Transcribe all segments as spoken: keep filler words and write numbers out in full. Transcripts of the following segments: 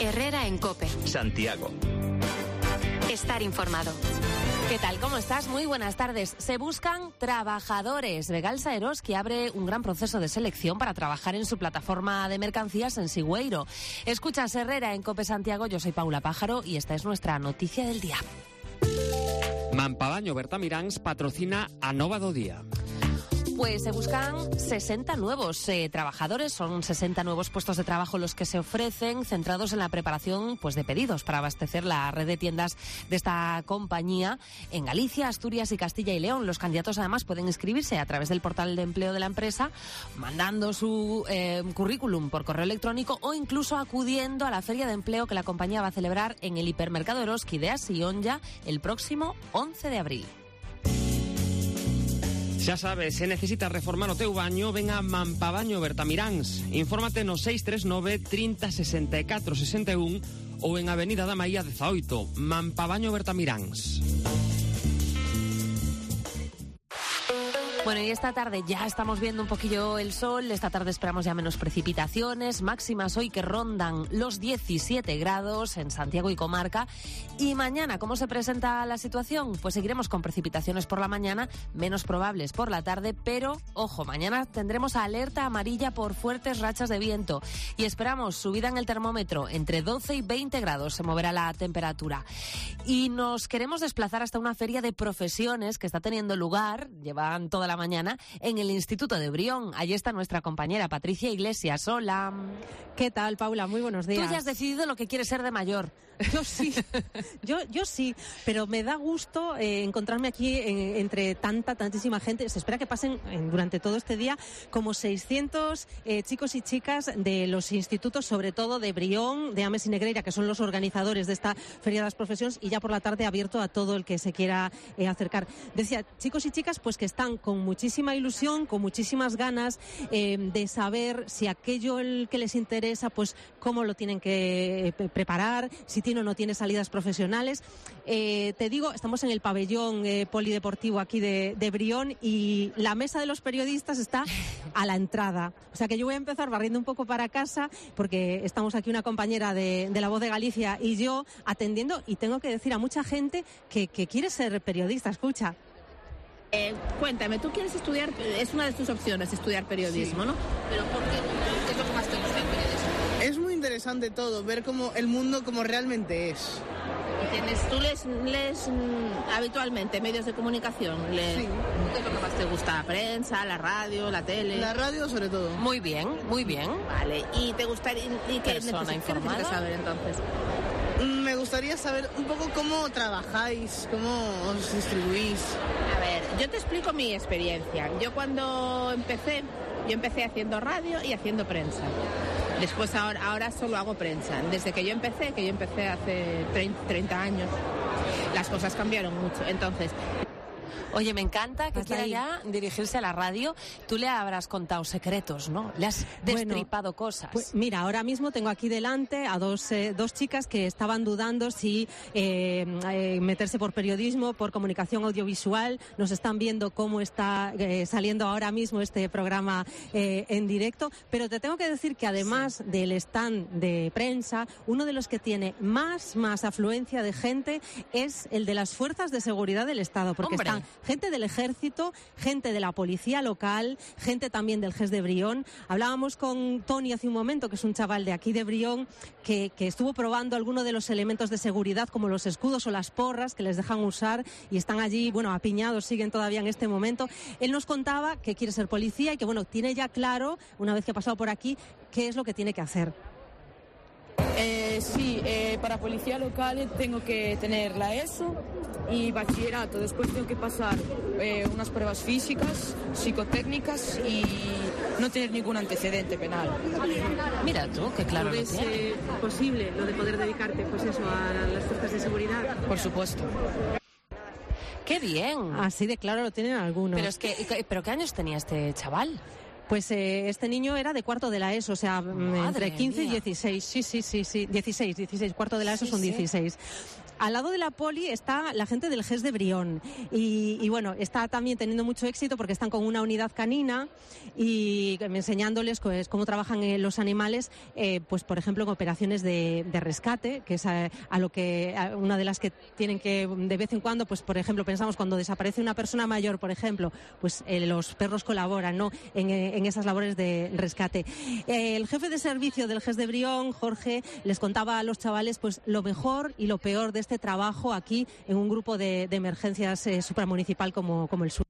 Herrera en COPE. Santiago. Estar informado. ¿Qué tal? ¿Cómo estás? Muy buenas tardes. Se buscan trabajadores. Begalsa Eroski abre un gran proceso de selección para trabajar en su plataforma de mercancías en Sigüeiro. Escuchas Herrera en COPE Santiago. Yo soy Paula Pájaro y esta es nuestra noticia del día. Mampavaño Bertamiráns patrocina a Nova do Día. Pues se buscan sesenta nuevos eh, trabajadores, son sesenta nuevos puestos de trabajo los que se ofrecen, centrados en la preparación pues de pedidos para abastecer la red de tiendas de esta compañía en Galicia, Asturias y Castilla y León. Los candidatos además pueden inscribirse a través del portal de empleo de la empresa, mandando su eh, currículum por correo electrónico o incluso acudiendo a la feria de empleo que la compañía va a celebrar en el hipermercado Eroski de Asionja el próximo once de abril. Xa sabes, se necesitas reformar o teu baño, ven a Mampavaño Bertamiráns. Infórmate no seis tres nove, trinta, sesenta e catro, sesenta e un ou en Avenida da Maía dezaoito. Mampavaño Bertamiráns. Bueno, y esta tarde ya estamos viendo un poquillo el sol, esta tarde esperamos ya menos precipitaciones, máximas hoy que rondan los diecisiete grados en Santiago y comarca. Y mañana, ¿cómo se presenta la situación? Pues seguiremos con precipitaciones por la mañana, menos probables por la tarde, pero, ojo, mañana tendremos alerta amarilla por fuertes rachas de viento y esperamos subida en el termómetro, entre doce y veinte grados se moverá la temperatura. Y nos queremos desplazar hasta una feria de profesiones que está teniendo lugar, llevan toda la mañana en el Instituto de Brión. Allí está nuestra compañera Patricia Iglesias. Hola. ¿Qué tal, Paula? Muy buenos días. Tú ya has decidido lo que quieres ser de mayor. Yo sí, yo, yo sí, pero me da gusto eh, encontrarme aquí en, entre tanta, tantísima gente. Se espera que pasen en, durante todo este día como seiscientos eh, chicos y chicas de los institutos, sobre todo de Brión, de Ames y Negreira, que son los organizadores de esta Feria de las Profesiones, y ya por la tarde abierto a todo el que se quiera eh, acercar. Decía, chicos y chicas pues que están con muchísima ilusión, con muchísimas ganas eh, de saber si aquello el que les interesa, pues cómo lo tienen que eh, preparar, si tiene o no tiene salidas profesionales. Eh, te digo, estamos en el pabellón eh, polideportivo aquí de, de Brión y la mesa de los periodistas está a la entrada. O sea que yo voy a empezar barriendo un poco para casa porque estamos aquí una compañera de, de La Voz de Galicia y yo atendiendo, y tengo que decir a mucha gente que, que quiere ser periodista. Escucha. Eh, cuéntame, tú quieres estudiar, es una de tus opciones estudiar periodismo, sí, ¿no? Pero ¿por qué? ¿Qué es lo que más te gusta del periodismo? Es muy interesante todo, ver cómo el mundo como realmente es. ¿Tienes, ¿Tú lees, lees mm, habitualmente medios de comunicación? ¿Lees? Sí. ¿Qué es lo que más te gusta? ¿La prensa, la radio, la tele? La radio sobre todo. Muy bien, muy bien. Vale, ¿y te gustaría y qué Persona necesitas, ¿qué necesitas saber entonces? Me gustaría saber un poco cómo trabajáis, cómo os distribuís. A ver, yo te explico mi experiencia. Yo cuando empecé, yo empecé haciendo radio y haciendo prensa. Después ahora, ahora solo hago prensa. Desde que yo empecé, que yo empecé hace treinta años, las cosas cambiaron mucho. Entonces... Oye, me encanta que Hasta quiera ahí. ya dirigirse a la radio. Tú le habrás contado secretos, ¿no? Le has destripado bueno, cosas. Pues mira, ahora mismo tengo aquí delante a dos, eh, dos chicas que estaban dudando si eh, eh, meterse por periodismo, por comunicación audiovisual. Nos están viendo cómo está eh, saliendo ahora mismo este programa eh, en directo. Pero te tengo que decir que además sí. del stand de prensa, uno de los que tiene más, más afluencia de gente es el de las fuerzas de seguridad del Estado. Porque ¡Hombre! están gente del Ejército, gente de la Policía Local, gente también del G E S de Brión. Hablábamos con Tony hace un momento, que es un chaval de aquí de Brión, que, que estuvo probando algunos de los elementos de seguridad, como los escudos o las porras que les dejan usar, y están allí, bueno, apiñados, siguen todavía en este momento. Él nos contaba que quiere ser policía y que, bueno, tiene ya claro, una vez que ha pasado por aquí, qué es lo que tiene que hacer. Eh, sí, eh, para policía local tengo que tener la ESO y bachillerato. Después tengo que pasar eh, unas pruebas físicas, psicotécnicas y no tener ningún antecedente penal. Mira tú, que claro ¿Lo ves eh, posible lo de poder dedicarte pues eso, a las fuerzas de seguridad? Por supuesto. ¡Qué bien! Así de claro lo tienen algunos. Pero es que, ¿pero qué años tenía este chaval? Pues eh, este niño era de cuarto de la ESO, o sea, Madre entre quince mía. y dieciséis. Sí, sí, sí, sí, dieciséis, dieciséis, cuarto de la ESO Sí, son sí. dieciséis. Al lado de la poli está la gente del G E S de Brión y, y bueno, está también teniendo mucho éxito porque están con una unidad canina y enseñándoles pues, cómo trabajan eh, los animales, eh, pues por ejemplo en operaciones de, de rescate, que es a, a lo que a una de las que tienen que de vez en cuando, pues por ejemplo pensamos cuando desaparece una persona mayor, por ejemplo, pues eh, los perros colaboran, ¿no? en, eh, en esas labores de rescate. Eh, el jefe de servicio del G E S de Brión, Jorge, les contaba a los chavales pues lo mejor y lo peor de este trabajo aquí en un grupo de, de emergencias eh, supramunicipal como, como el sur.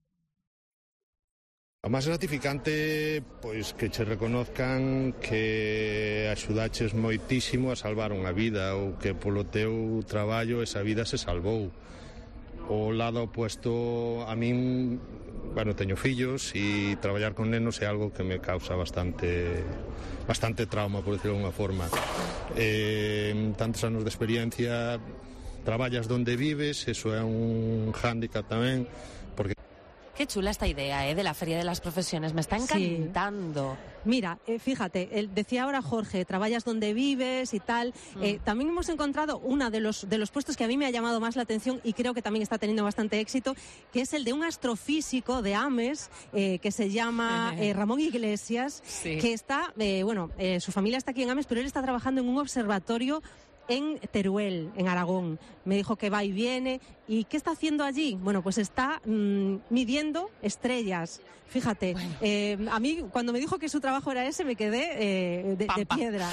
O máis gratificante, pois que che reconozcan que axudaches moitísimo a salvar unha vida ou que polo teu traballo esa vida se salvou. O lado opuesto, a min, bueno, teño fillos e traballar con nenos é algo que me causa bastante bastante trauma, por decirlo de unha forma. Eh, tantos anos de experiencia, traballas donde vives, eso é un hándicap tamén, porque... Qué chula esta idea, ¿eh? De la Feria de las Profesiones, me está encantando. Sí. Mira, eh, fíjate, él decía ahora Jorge, trabajas donde vives y tal. Mm. Eh, también hemos encontrado uno de los, de los puestos que a mí me ha llamado más la atención y creo que también está teniendo bastante éxito, que es el de un astrofísico de Ames, eh, que se llama eh, Ramón Iglesias, sí. que está, eh, bueno, eh, su familia está aquí en Ames, pero él está trabajando en un observatorio en Teruel, en Aragón. Me dijo que va y viene. ¿Y qué está haciendo allí? Bueno, pues está mmm, midiendo estrellas. Fíjate, bueno. eh, a mí cuando me dijo que su trabajo era ese me quedé eh, de, de piedra.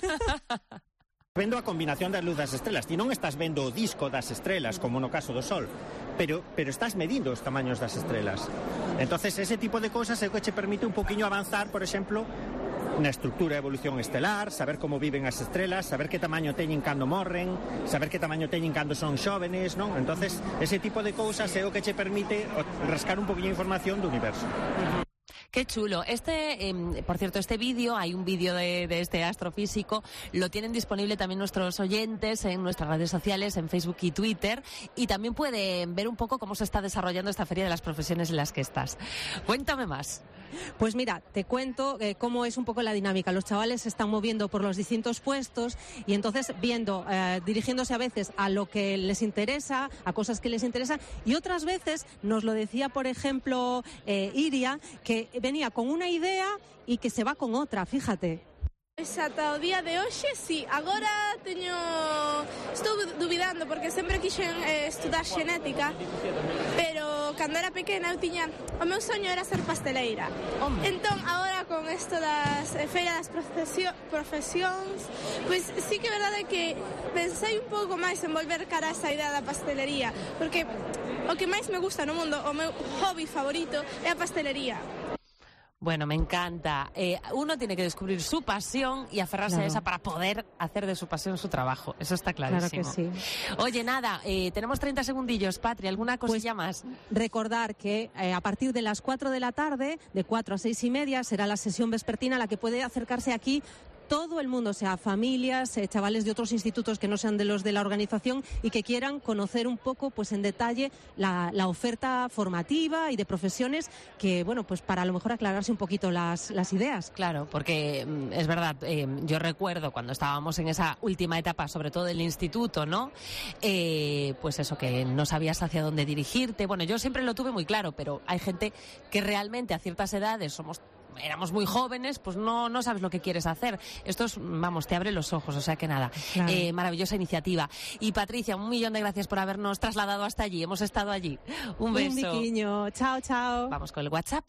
Vendo a combinación das luz das estrelas. Ti non estás vendo o disco das estrelas, como no caso do Sol, pero, pero estás medindo os tamaños das estrelas. Entonces, ese tipo de cosas é o que che permite un poquinho avanzar, por exemplo, na estructura e evolución estelar, saber como viven as estrelas, saber que tamaño teñen cando morren, saber que tamaño teñen cando son xóvenes, non? Entonces, ese tipo de cousas é o que che permite rascar un poquinho de información do universo. Qué chulo. Este, eh, por cierto, este vídeo, hay un vídeo de, de este astrofísico, lo tienen disponible también nuestros oyentes en nuestras redes sociales, en Facebook y Twitter, y también pueden ver un poco cómo se está desarrollando esta Feria de las Profesiones en las que estás. Cuéntame más. Pues mira, te cuento eh, cómo es un poco la dinámica. Los chavales se están moviendo por los distintos puestos y entonces viendo, eh, dirigiéndose a veces a lo que les interesa, a cosas que les interesan, y otras veces, nos lo decía por ejemplo eh, Iria, que venía con una idea y que se va con otra, fíjate. Pois ata o día de hoxe, si. Agora teño... Estou duvidando porque sempre quixen eh, estudar xenética, pero cando era pequena eu tiña... O meu soño era ser pasteleira. Hombre. Entón, agora con isto das eh, feiras das profesio, profesións, pois sí que é verdade que pensei un pouco máis en volver cara a esa idea da pastelería, porque o que máis me gusta no mundo, o meu hobby favorito, é a pastelería. Bueno, me encanta. Eh, uno tiene que descubrir su pasión y aferrarse claro. a esa para poder hacer de su pasión su trabajo. Eso está clarísimo. Claro que sí. Oye, nada, eh, tenemos treinta segundillos, Patri. ¿Alguna cosilla pues, más? Recordar que eh, a partir de las cuatro de la tarde, de cuatro a seis y media, será la sesión vespertina a la que puede acercarse aquí todo el mundo, o sea, familias, eh, chavales de otros institutos que no sean de los de la organización y que quieran conocer un poco, pues en detalle, la, la oferta formativa y de profesiones que, bueno, pues para a lo mejor aclararse un poquito las, las ideas. Claro, porque es verdad, eh, yo recuerdo cuando estábamos en esa última etapa, sobre todo del instituto, ¿no? Eh, pues eso, que no sabías hacia dónde dirigirte. Bueno, yo siempre lo tuve muy claro, pero hay gente que realmente a ciertas edades somos... éramos muy jóvenes, pues no, no sabes lo que quieres hacer. Esto es, vamos, te abre los ojos, o sea que nada. Claro. Eh, maravillosa iniciativa. Y Patricia, un millón de gracias por habernos trasladado hasta allí. Hemos estado allí. Un beso. Un biquiño. Chao, chao. Vamos con el WhatsApp.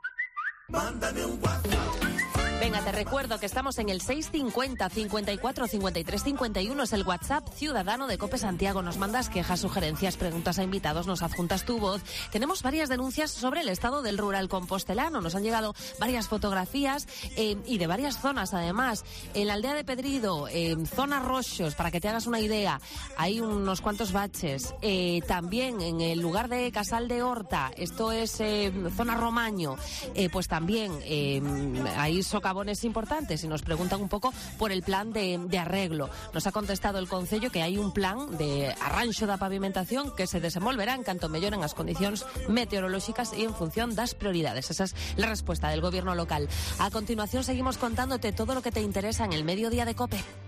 Mándame un WhatsApp. Venga, te recuerdo que estamos en el seis cincuenta, cincuenta y cuatro, cincuenta y tres, cincuenta y uno, es el WhatsApp ciudadano de COPE Santiago. Nos mandas quejas, sugerencias, preguntas a invitados, nos adjuntas tu voz. Tenemos varias denuncias sobre el estado del rural compostelano. Nos han llegado varias fotografías eh, y de varias zonas, además. En la aldea de Pedrido, en eh, zona Roxos, para que te hagas una idea, hay unos cuantos baches. Eh, también en el lugar de Casal de Horta, esto es eh, zona Romaño, eh, pues también eh, ahí so socavones importantes y nos preguntan un pouco por el plan de, de arreglo. Nos ha contestado el Concello que hai un plan de arranxo da pavimentación que se desenvolverá en canto melloren as condicións meteorolóxicas e en función das prioridades. Esa es la respuesta del gobierno local. A continuación seguimos contándote todo lo que te interesa en el Mediodía de COPE.